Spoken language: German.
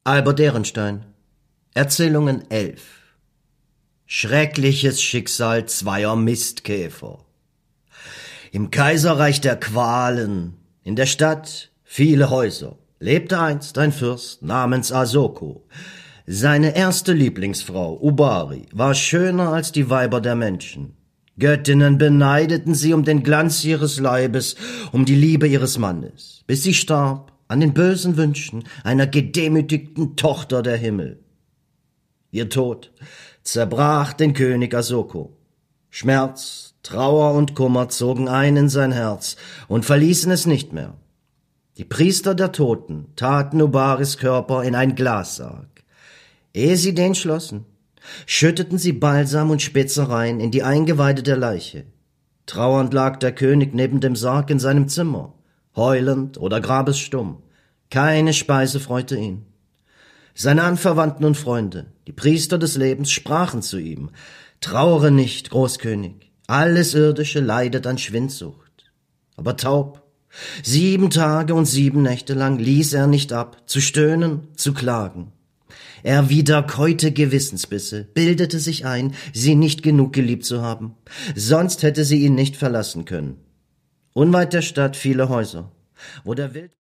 Albert Ehrenstein. Erzählungen 11. Schreckliches Schicksal zweier Mistkäfer. Im Kaiserreich der Qualen, in der Stadt viele Häuser, lebte einst ein Fürst namens Asoko. Seine erste Lieblingsfrau, Ubari, war schöner als die Weiber der Menschen. Göttinnen beneideten sie um den Glanz ihres Leibes, um die Liebe ihres Mannes, bis sie starb an den bösen Wünschen einer gedemütigten Tochter der Himmel. Ihr Tod zerbrach den König Asoko. Schmerz, Trauer und Kummer zogen ein in sein Herz und verließen es nicht mehr. Die Priester der Toten taten Ubaris Körper in ein Glassarg. Ehe sie den schlossen, schütteten sie Balsam und Spezereien in die Eingeweide der Leiche. Trauernd lag der König neben dem Sarg in seinem Zimmer, heulend oder grabesstumm. Keine Speise freute ihn. Seine Anverwandten und Freunde, die Priester des Lebens, sprachen zu ihm: Trauere nicht, Großkönig, alles Irdische leidet an Schwindsucht. Aber taub, 7 Tage und 7 Nächte lang ließ er nicht ab, zu stöhnen, zu klagen. Er wiederkäute Gewissensbisse, bildete sich ein, sie nicht genug geliebt zu haben, sonst hätte sie ihn nicht verlassen können. Unweit der Stadt viele Häuser, wo der Wild